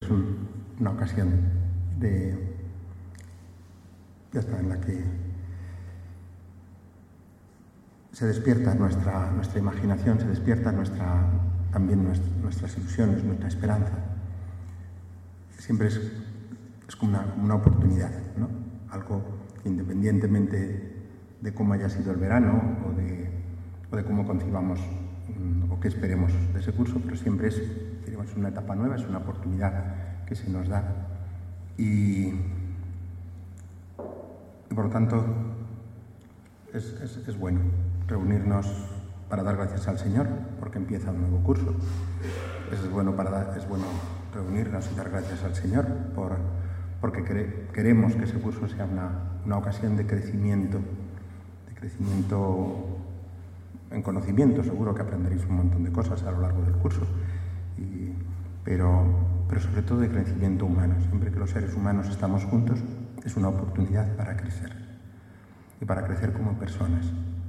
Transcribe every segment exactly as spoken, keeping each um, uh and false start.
es un, una ocasión de, ya está, en la que se despierta nuestra, nuestra imaginación, se despierta nuestra, también nuestra, nuestras ilusiones, nuestra esperanza. Siempre es, es como una, una oportunidad, ¿no? Algo que independientemente de cómo haya sido el verano o de, o de cómo concibamos o qué esperemos de ese curso, pero siempre es, es una etapa nueva, es una oportunidad que se nos da. Y, y por lo tanto es, es, es bueno reunirnos para dar gracias al Señor, porque empieza un nuevo curso. Es bueno, para dar, es bueno reunirnos y dar gracias al Señor por, porque quere, queremos que ese curso sea una, una ocasión de crecimiento, de crecimiento en conocimiento. Seguro que aprenderéis un montón de cosas a lo largo del curso, y, pero, pero sobre todo de crecimiento humano. Siempre que los seres humanos estamos juntos es una oportunidad para crecer y para crecer como personas.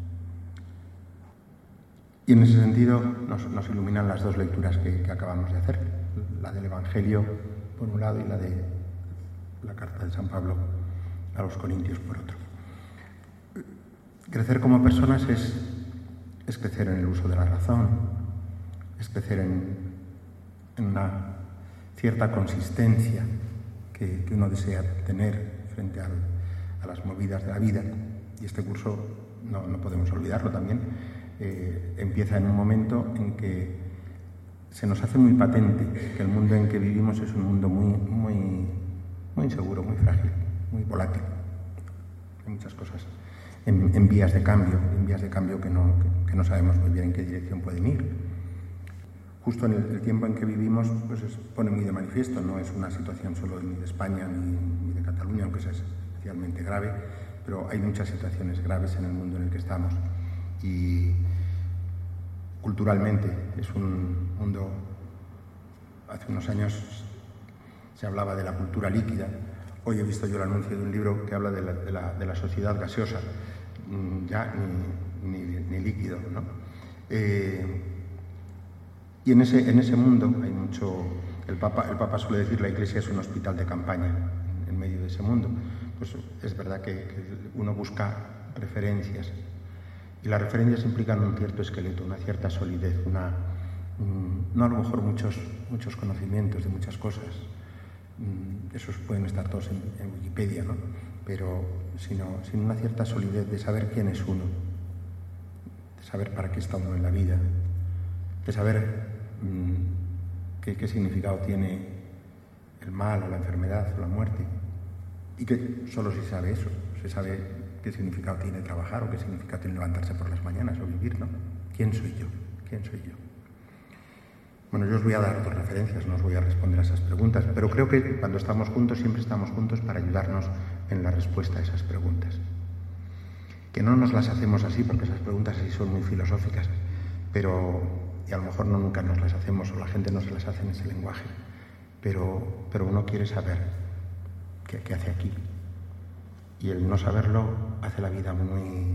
Y en ese sentido nos, nos iluminan las dos lecturas que, que acabamos de hacer, la del Evangelio por un lado y la de la carta de San Pablo a los Corintios por otro. Crecer como personas es, es crecer en el uso de la razón, es crecer en, en una cierta consistencia que, que uno desea tener frente al, a las movidas de la vida. Y este curso, no, no podemos olvidarlo también, eh, empieza en un momento en que se nos hace muy patente que el mundo en que vivimos es un mundo muy, muy, muy inseguro, muy frágil, muy volátil. Hay muchas cosas en, en vías de cambio, en vías de cambio que no, que, que no sabemos muy bien en qué dirección pueden ir. Justo en el, el tiempo en que vivimos, pues es, pone muy de manifiesto, no es una situación solo ni de España ni, ni de Cataluña, aunque sea especialmente grave, pero hay muchas situaciones graves en el mundo en el que estamos. Y culturalmente es un mundo, hace unos años se hablaba de la cultura líquida. Hoy he visto yo el anuncio de un libro que habla de la, de la, de la sociedad gaseosa, ya ni, ni, ni líquido, ¿no? Eh, y en ese, en ese mundo hay mucho, el Papa, el Papa suele decir la Iglesia es un hospital de campaña en, en medio de ese mundo. Pues es verdad que, que uno busca referencias, y las referencias implican un cierto esqueleto, una cierta solidez, una, mm, no a lo mejor muchos, muchos conocimientos de muchas cosas, mm, esos pueden estar todos en, en Wikipedia, ¿no? Pero sino, sino una cierta solidez de saber quién es uno, de saber para qué está uno en la vida, de saber mmm, qué, qué significado tiene el mal o la enfermedad o la muerte, y que solo se sabe eso, se sabe qué significado tiene trabajar o qué significado tiene levantarse por las mañanas o vivir, ¿no? ¿Quién soy yo? ¿Quién soy yo? Bueno, yo os voy a dar otras referencias, no os voy a responder a esas preguntas, pero creo que cuando estamos juntos siempre estamos juntos para ayudarnos en la respuesta a esas preguntas. Que no nos las hacemos así, porque esas preguntas así son muy filosóficas, pero, y a lo mejor no nunca nos las hacemos o la gente no se las hace en ese lenguaje, pero, pero uno quiere saber qué, qué hace aquí. Y el no saberlo hace la vida muy,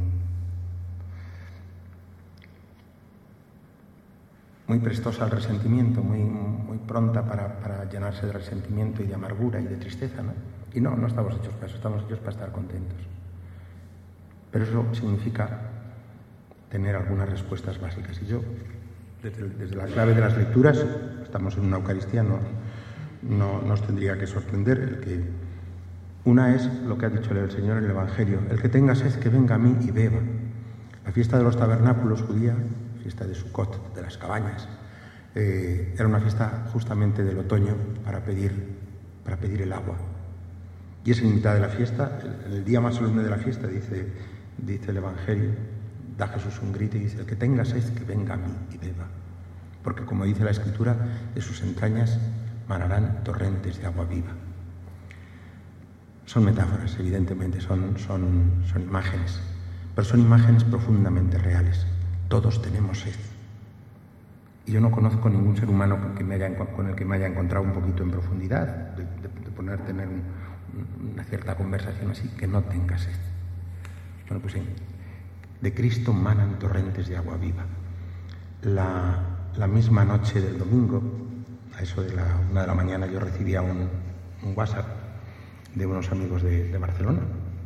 muy prestosa al resentimiento, muy, muy pronta para, para llenarse de resentimiento y de amargura y de tristeza, ¿no? Y no, no estamos hechos para eso, estamos hechos para estar contentos. Pero eso significa tener algunas respuestas básicas. Y yo, desde, desde la clave de las lecturas, estamos en una Eucaristía, no, no nos tendría que sorprender el que... Una es lo que ha dicho el Señor en el Evangelio: el que tenga sed, que venga a mí y beba. La fiesta de los tabernáculos judía, fiesta de Sukkot, de las cabañas, eh, era una fiesta justamente del otoño para pedir, para pedir el agua. Y es en mitad de la fiesta, en el día más solemne de la fiesta, dice, dice el Evangelio, da Jesús un grito y dice: el que tenga sed, que venga a mí y beba. Porque como dice la Escritura, de sus entrañas manarán torrentes de agua viva. Son metáforas, evidentemente, son, son, son imágenes, pero son imágenes profundamente reales. Todos tenemos sed. Y yo no conozco ningún ser humano con, que me haya, con el que me haya encontrado un poquito en profundidad, de, de, de poner, tener un, una cierta conversación así, que no tenga sed. Bueno, pues sí, de Cristo manan torrentes de agua viva. La, la misma noche del domingo, a eso de la una de la mañana, yo recibía un, un WhatsApp de unos amigos de, de Barcelona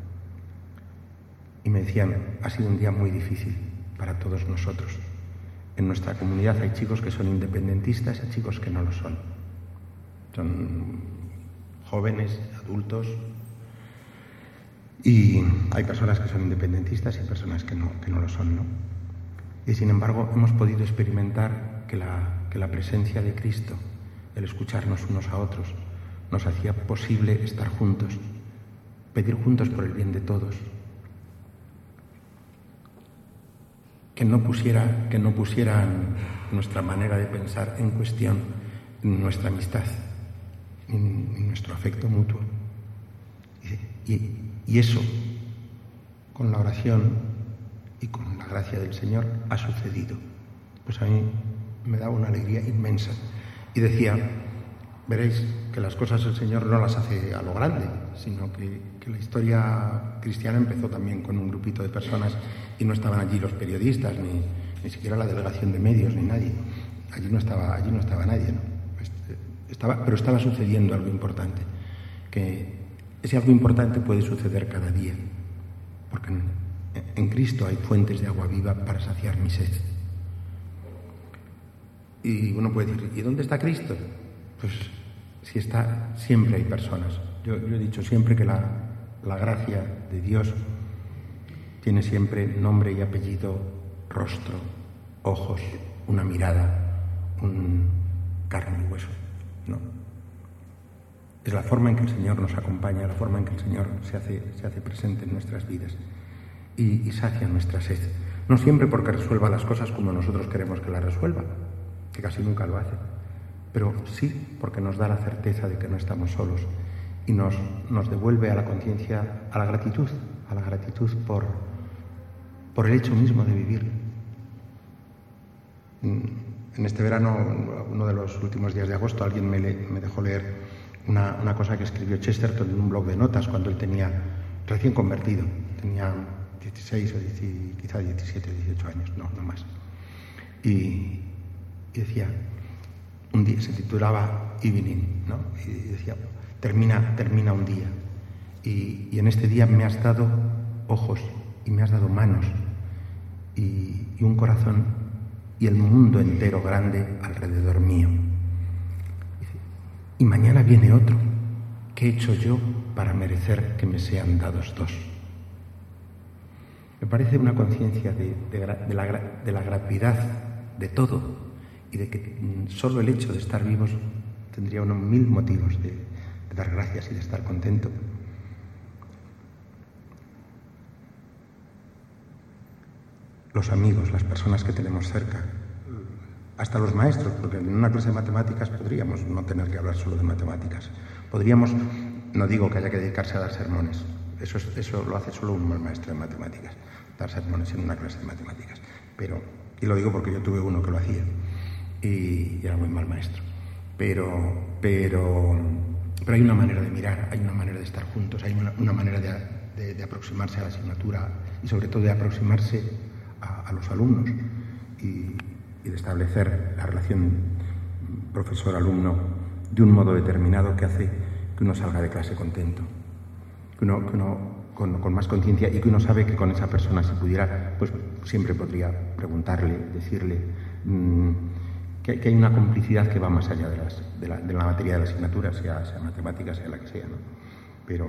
y me decían, ha sido un día muy difícil para todos nosotros. En nuestra comunidad hay chicos que son independentistas y chicos que no lo son. Son jóvenes, adultos, y hay personas que son independentistas y personas que no, que no lo son, ¿no? Y sin embargo hemos podido experimentar que la, que la presencia de Cristo, el escucharnos unos a otros, nos hacía posible estar juntos, pedir juntos por el bien de todos. Que no pusiera, que no pusieran nuestra manera de pensar en cuestión nuestra amistad, en nuestro afecto mutuo. Y, y, y eso, con la oración y con la gracia del Señor, ha sucedido. Pues a mí me daba una alegría inmensa. Y decía, veréis que las cosas el Señor no las hace a lo grande, sino que, que la historia cristiana empezó también con un grupito de personas y no estaban allí los periodistas, ni, ni siquiera la delegación de medios, ni nadie. Allí no estaba, allí no estaba nadie, ¿no? Estaba, pero estaba sucediendo algo importante, que ese algo importante puede suceder cada día, porque en, en Cristo hay fuentes de agua viva para saciar mi sed. Y uno puede decir, ¿y dónde está Cristo? Pues si está, siempre hay personas. Yo, yo he dicho siempre que la, la gracia de Dios tiene siempre nombre y apellido, rostro, ojos, una mirada, un carne y hueso, ¿no? Es la forma en que el Señor nos acompaña, la forma en que el Señor se hace, se hace presente en nuestras vidas y, y sacia nuestra sed. No siempre porque resuelva las cosas como nosotros queremos que las resuelva, que casi nunca lo hace, pero sí porque nos da la certeza de que no estamos solos y nos, nos devuelve a la conciencia, a la gratitud, a la gratitud por, por el hecho mismo de vivir. En este verano, uno de los últimos días de agosto, alguien me, le, me dejó leer una, una cosa que escribió Chesterton en un blog de notas cuando él tenía recién convertido, tenía dieciséis o diez, quizá diecisiete, dieciocho años, no, no más. Y, y decía, un día se titulaba Evening, ¿no? Y decía, termina, termina un día. Y, y en este día me has dado ojos y me has dado manos y, y un corazón y el mundo entero grande alrededor mío. Y mañana viene otro. ¿Qué he hecho yo para merecer que me sean dados dos? Me parece una conciencia de, de, de, la, de la gratuidad de todo y de que solo el hecho de estar vivos tendría unos mil motivos de, de dar gracias y de estar contento. Los amigos, las personas que tenemos cerca, hasta los maestros, porque en una clase de matemáticas podríamos no tener que hablar solo de matemáticas. Podríamos, no digo que haya que dedicarse a dar sermones, eso, es, eso lo hace solo un buen maestro de matemáticas, dar sermones en una clase de matemáticas. Pero, y lo digo porque yo tuve uno que lo hacía y era muy mal maestro. Pero, pero, pero hay una manera de mirar, hay una manera de estar juntos, hay una, una manera de, de, de aproximarse a la asignatura y sobre todo de aproximarse a, a los alumnos y, y de establecer la relación profesor-alumno de un modo determinado que hace que uno salga de clase contento, que uno, que uno con, con más conciencia y que uno sabe que con esa persona, si pudiera, pues siempre podría preguntarle, decirle mmm, que, que hay una complicidad que va más allá de, las, de, la, de la materia de la asignatura, sea, sea matemática, sea la que sea, ¿no? Pero,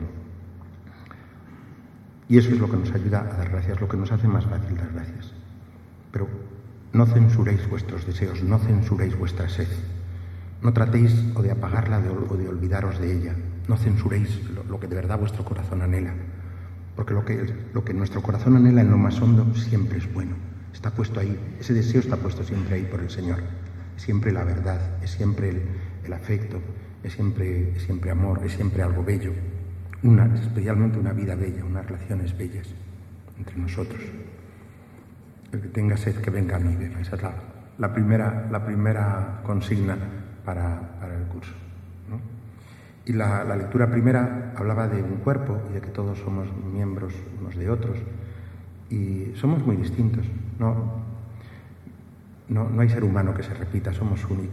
y eso es lo que nos ayuda a dar gracias, lo que nos hace más fácil dar gracias. Pero no censuréis vuestros deseos, no censuréis vuestra sed. No tratéis o de apagarla o de olvidaros de ella. No censuréis lo, lo que de verdad vuestro corazón anhela. Porque lo que, lo que nuestro corazón anhela en lo más hondo siempre es bueno. Está puesto ahí, ese deseo está puesto siempre ahí por el Señor. Es siempre la verdad, es siempre el, el afecto, es siempre, es siempre amor, es siempre algo bello. Una, especialmente una vida bella, unas relaciones bellas entre nosotros. El que tenga sed, que venga a mí. Esa es la, la, primera, la primera consigna para, para el curso, ¿no? Y la, la lectura primera hablaba de un cuerpo y de que todos somos miembros unos de otros. Y somos muy distintos. No, no, no hay ser humano que se repita, somos únicos.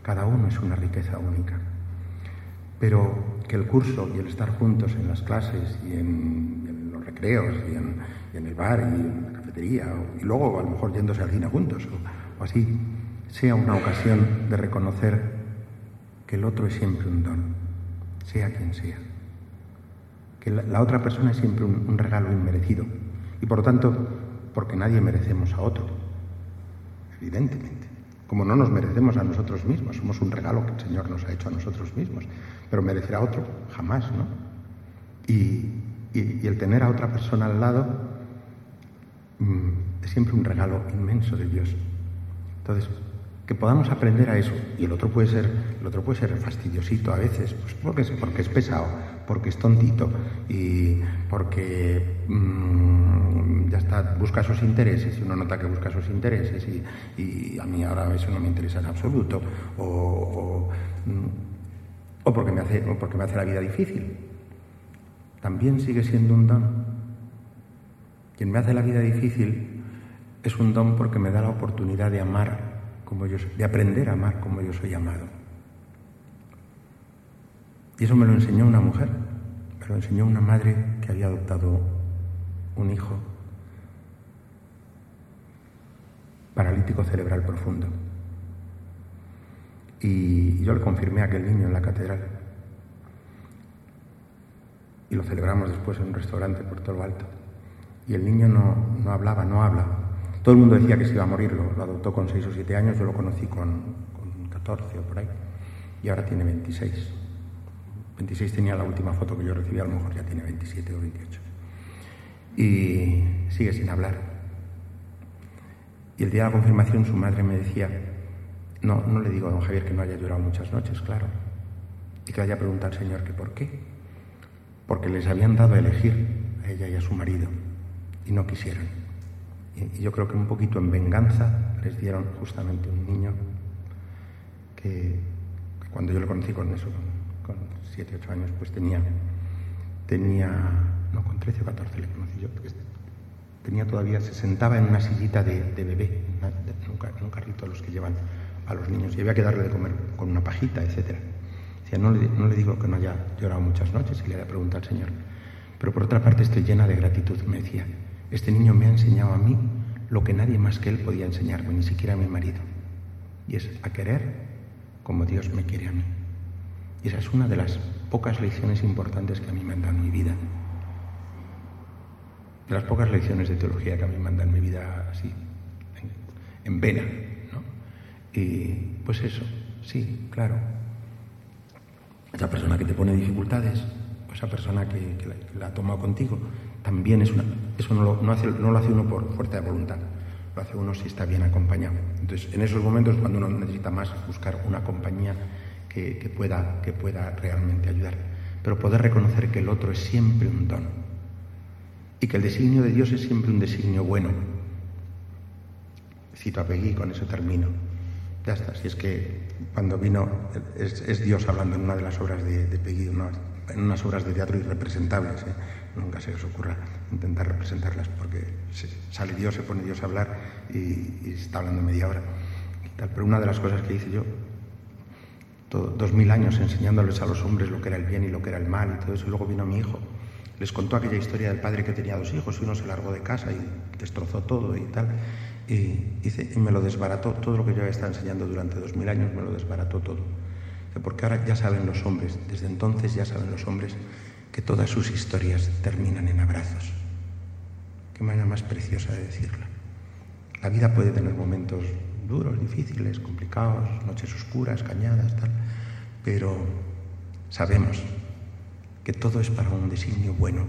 Cada uno es una riqueza única. Pero que el curso y el estar juntos en las clases y en, y en los recreos y en, y en el bar y en la cafetería o, y luego a lo mejor yéndose al cine juntos o, o así, sea una ocasión de reconocer que el otro es siempre un don, sea quien sea. Que la, la otra persona es siempre un, un regalo inmerecido y por lo tanto, porque nadie merecemos a otro, evidentemente. Como no nos merecemos a nosotros mismos, somos un regalo que el Señor nos ha hecho a nosotros mismos, pero merecer a otro, jamás, ¿no? Y, y, y el tener a otra persona al lado mmm, es siempre un regalo inmenso de Dios. Entonces, que podamos aprender a eso, y el otro puede ser, el otro puede ser fastidiosito a veces, pues porque es, porque es pesado, porque es tontito, y porque mmm, ya está, busca sus intereses, y uno nota que busca sus intereses, y, y a mí ahora eso no me interesa en absoluto, o, o, o, porque me hace, o porque me hace la vida difícil. También sigue siendo un don. Quien me hace la vida difícil es un don porque me da la oportunidad de amar como yo soy, de aprender a amar como yo soy amado. Y eso me lo enseñó una mujer, me lo enseñó una madre que había adoptado un hijo paralítico cerebral profundo. Y yo le confirmé a aquel niño en la catedral. Y lo celebramos después en un restaurante por todo lo alto. Y el niño no, no hablaba, no habla. Todo el mundo decía que se iba a morir, lo, lo adoptó con seis o siete años, yo lo conocí con, con catorce o por ahí, y ahora tiene veintiséis. veintiséis tenía la última foto que yo recibí, a lo mejor ya tiene veintisiete o veintiocho. Y sigue sin hablar. Y el día de la confirmación su madre me decía, no, no le digo a don Javier que no haya llorado muchas noches, claro, y que vaya a preguntar al Señor que por qué. Porque les habían dado a elegir a ella y a su marido, y no quisieron. Y yo creo que un poquito en venganza les dieron justamente un niño que, que cuando yo lo conocí con eso, con siete, ocho años, pues tenía, tenía, no, con trece o catorce le conocí yo, porque tenía todavía, se sentaba en una sillita de, de bebé, una, de, en, un, en un carrito de los que llevan a los niños, y había que darle de comer con una pajita, etcétera. Decía, no le, no le digo que no haya llorado muchas noches, y le había preguntado al Señor, pero por otra parte estoy llena de gratitud, me decía. Este niño me ha enseñado a mí lo que nadie más que él podía enseñarme, ni siquiera a mi marido. Y es a querer como Dios me quiere a mí. Y esa es una de las pocas lecciones importantes que a mí me han dado en mi vida. De las pocas lecciones de teología que a mí me han dado en mi vida así, en, en vena, ¿no? Y pues eso, sí, claro. Esa persona que te pone dificultades, o esa persona que, que, la, que la ha tomado contigo, también es una, eso no lo, no, hace, no lo hace uno por fuerza de voluntad, lo hace uno si está bien acompañado. Entonces, en esos momentos, cuando uno necesita más, buscar una compañía que, que, pueda, que pueda realmente ayudar. Pero poder reconocer que el otro es siempre un don y que el designio de Dios es siempre un designio bueno. Cito a Peggy y con eso termino. Ya está, si es que cuando vino, es, es Dios hablando en una de las obras de, de Peggy, una, en unas obras de teatro irrepresentables, ¿eh? Nunca se os ocurra intentar representarlas porque se, sale Dios, se pone Dios a hablar y, y está hablando media hora y tal. Pero una de las cosas que hice yo, todo, dos mil años enseñándoles a los hombres lo que era el bien y lo que era el mal y todo eso, y luego vino mi hijo, les contó aquella historia del padre que tenía dos hijos y uno se largó de casa y destrozó todo y tal, y, y, y me lo desbarató, todo lo que yo había estado enseñando durante dos mil años me lo desbarató todo. Porque ahora ya saben los hombres, desde entonces ya saben los hombres que todas sus historias terminan en abrazos. Qué manera más preciosa de decirlo. La vida puede tener momentos duros, difíciles, complicados, noches oscuras, cañadas, tal, pero sabemos que todo es para un designio bueno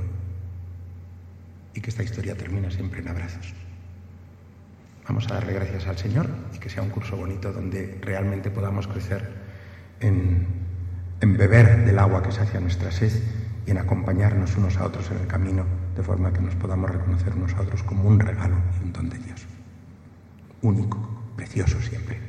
y que esta historia termina siempre en abrazos. Vamos a darle gracias al Señor y que sea un curso bonito donde realmente podamos crecer en, en beber del agua que sacia nuestra sed y en acompañarnos unos a otros en el camino, de forma que nos podamos reconocer unos a otros como un regalo y un don de Dios. Único, precioso siempre.